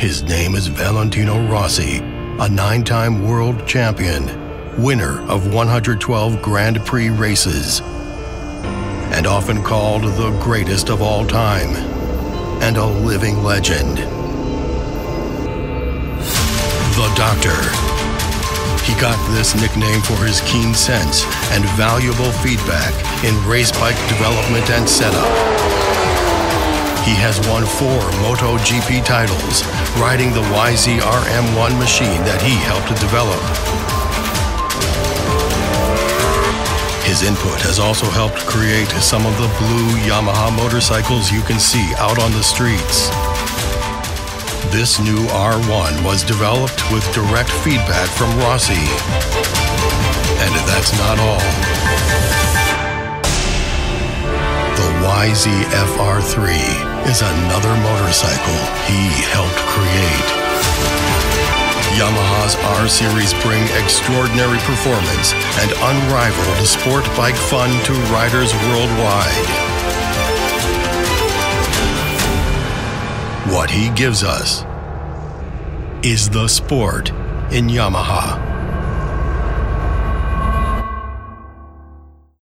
His name is Valentino Rossi, a 9-time world champion, winner of 112 Grand Prix races, and often called the greatest of all time, and a living legend. The Doctor. He got this nickname for his keen sense and valuable feedback in race bike development and setup. He has won 4 MotoGP titles, riding the YZR-M1 machine that he helped to develop. His input has also helped create some of the blue Yamaha motorcycles you can see out on the streets. This new R1 was developed with direct feedback from Rossi. And that's not all. The YZF-R3 is another motorcycle he helped create. Yamaha's R-Series bring extraordinary performance and unrivaled sport bike fun to riders worldwide. What he gives us is the sport in Yamaha.